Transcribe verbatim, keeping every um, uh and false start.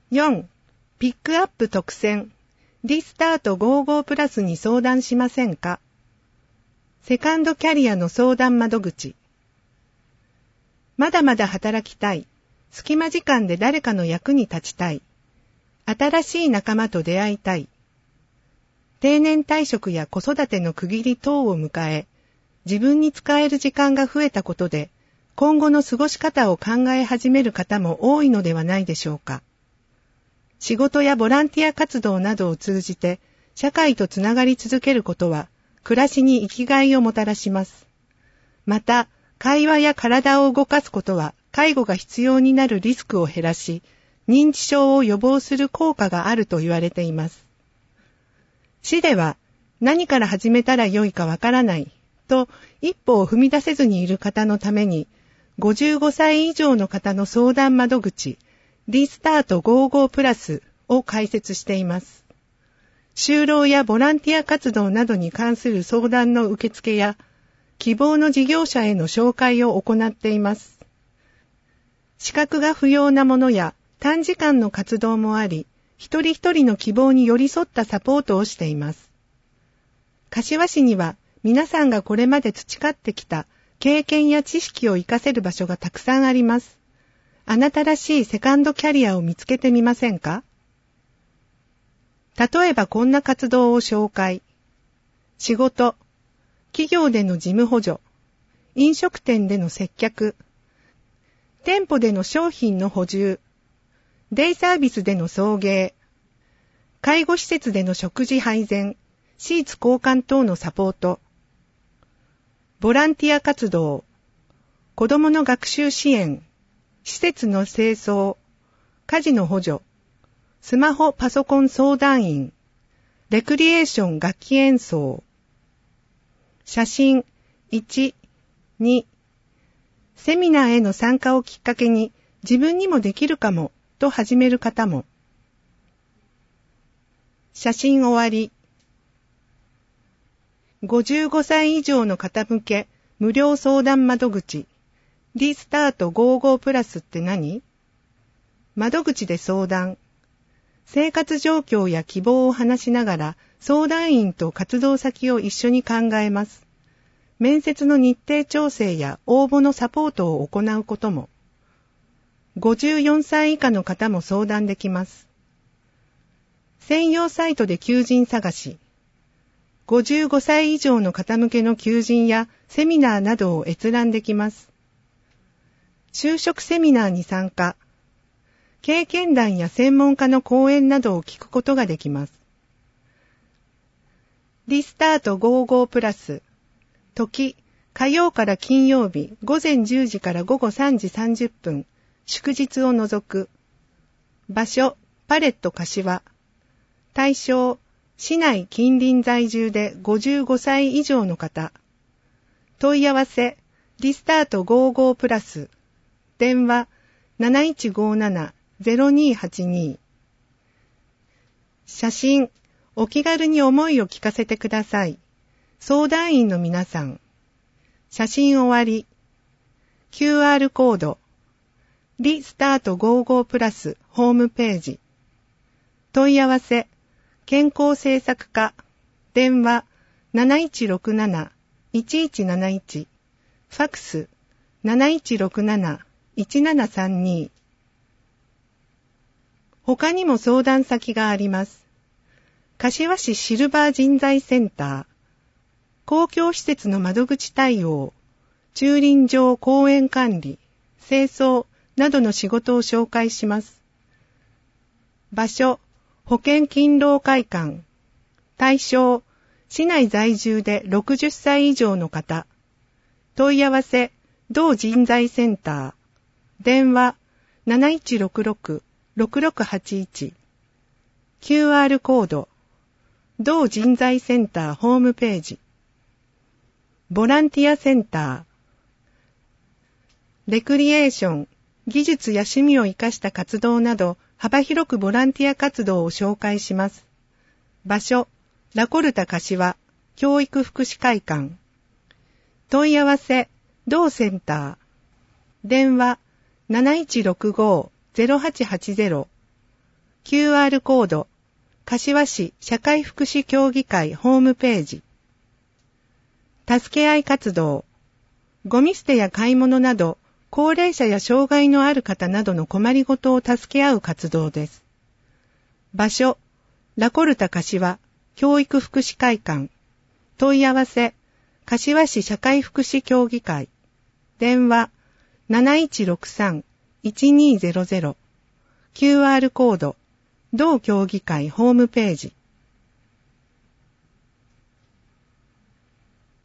よん. ピックアップ特選リスタートごじゅうごプラスに相談しませんか？セカンドキャリアの相談窓口。まだまだ働きたい。隙間時間で誰かの役に立ちたい。新しい仲間と出会いたい。定年退職や子育ての区切り等を迎え、自分に使える時間が増えたことで、今後の過ごし方を考え始める方も多いのではないでしょうか。仕事やボランティア活動などを通じて、社会とつながり続けることは、暮らしに生きがいをもたらします。また、会話や体を動かすことは、介護が必要になるリスクを減らし、認知症を予防する効果があると言われています。市では、何から始めたらよいかわからないと一歩を踏み出せずにいる方のために、ごじゅうごさい以上の方の相談窓口、リスタートごじゅうごプラスを開設しています。就労やボランティア活動などに関する相談の受付や、希望の事業者への紹介を行っています。資格が不要なものや短時間の活動もあり、一人一人の希望に寄り添ったサポートをしています。柏市には皆さんがこれまで培ってきた経験や知識を活かせる場所がたくさんあります。あなたらしいセカンドキャリアを見つけてみませんか？例えばこんな活動を紹介。仕事、企業での事務補助、飲食店での接客、店舗での商品の補充、デイサービスでの送迎、介護施設での食事配膳、シーツ交換等のサポート、ボランティア活動、子どもの学習支援、施設の清掃、家事の補助、スマホパソコン相談員、レクリエーション楽器演奏、写真いち、に、セミナーへの参加をきっかけに自分にもできるかもと始める方も。写真終わり。ごじゅうごさい以上の方向け無料相談窓口リスタートごじゅうごプラスって何？窓口で相談。生活状況や希望を話しながら相談員と活動先を一緒に考えます。面接の日程調整や応募のサポートを行うことも。ごじゅうよんさい以下の方も相談できます。専用サイトで求人探し。ごじゅうごさい以上の方向けの求人やセミナーなどを閲覧できます。就職セミナーに参加。経験談や専門家の講演などを聞くことができます。リスタートごじゅうごプラス。時、火曜から金曜日ごぜんじゅうじからごごさんじさんじゅっぷん、祝日を除く。場所、パレット柏。対象、市内近隣在住でごじゅうごさい以上の方。問い合わせ、リスタートごじゅうごプラス。電話、なないちごなな ゼロにはちに。写真、お気軽に思いを聞かせてください。相談員の皆さん。写真終わり。キューアール コード。リスタートごじゅうごプラスホームページ。問い合わせ。健康政策課。電話。なないちろくなな いちいちなないち。ファックス。なないちろくなな いちななさんに。他にも相談先があります。柏市シルバー人材センター。公共施設の窓口対応、駐輪場公園管理、清掃などの仕事を紹介します。場所、保険勤労会館。対象、市内在住でろくじゅっさい以上の方。問い合わせ、同人材センター。電話、なないちろくろく ろくろくはちいち。キューアール コード、同人材センターホームページ。ボランティアセンター。レクリエーション、技術や趣味を生かした活動など幅広くボランティア活動を紹介します。場所、ラコルタ柏、教育福祉会館。問い合わせ、同センター。電話、なないちろくご ゼロはちはちゼロ。 キューアール コード、柏市社会福祉協議会ホームページ。助け合い活動。ゴミ捨てや買い物など、高齢者や障害のある方などの困りごとを助け合う活動です。場所、ラコルタ柏教育福祉会館。問い合わせ、柏市社会福祉協議会。電話、なないちろくさん いちにーぜろぜろ。キューアール コード、同協議会ホームページ。